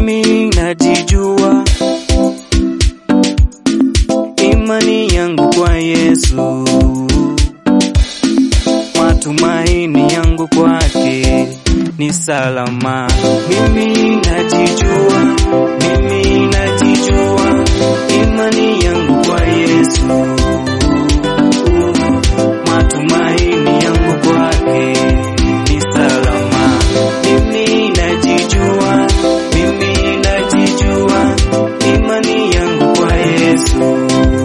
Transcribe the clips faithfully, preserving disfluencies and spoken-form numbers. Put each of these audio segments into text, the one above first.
mimi najijua, imani yangu kwa Yesu, matumaini yangu kwake ni salama. Mimi najijua, mimi najijua, imani yangu kwa Yesu, matumaini yangu kwake ni salama. Mimi najijua, mimi najijua, imani yangu kwa Yesu,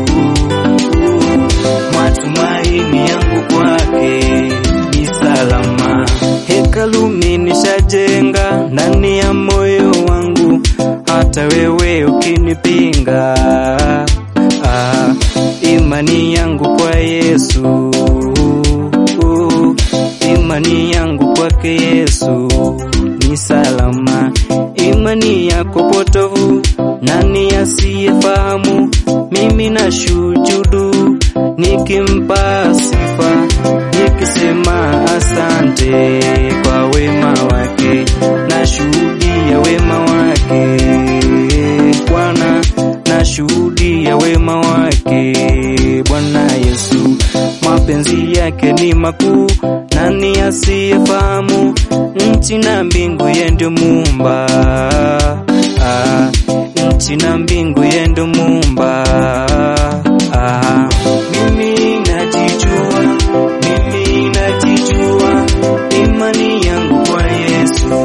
matumaini yangu kwake ni salama. Hekalu nishajenga ndani ya moyo wangu, hata wewe ukinipinga. Ah, imani yangu kwa Yesu, uh, imani yangu kwake Yesu ni salama. Imani yako potovu, nani asiyefahamu? Mimi na shujudu nikimpa sifa, nikisema asante kwa wema wake, na shuhudia wema wake Bwana, na shuhudia wema wake Bwana Yesu. Mapenzi yake ni makuu, nani asiyefahamu? Nchi na mbingu yeye ndio muumba, ah, nchi na mbingu yeye ndio muumba. Ah, mimi najijua, mimi najijua, imani yangu kwa Yesu,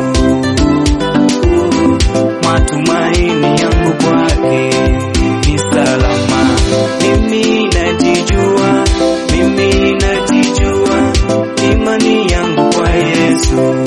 matumaini yangu kwake ni salama. Mimi najijua, mimi najijua, imani yangu kwa Yesu,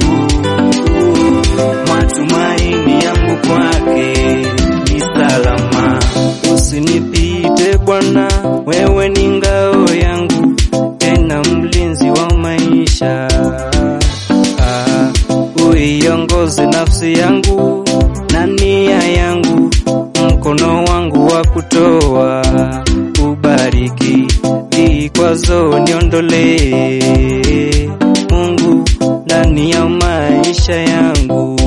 matumaini yangu kwake ni salama. Usinipite Bwana, wewe ni ngao yangu, tena mlinzi wa maisha. Ah, uiongoze nafsi yangu na nia yangu, mkono wangu wa kutoa ubariki, vikwazo niondolee Mungu ndani ya maisha yangu.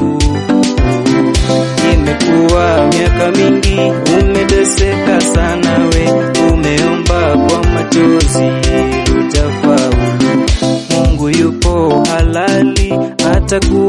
Imekuwa miaka mingi, umeteseka sana we, umeomba kwa machozi hujafaulu. Mungu yupo halali, atakuwa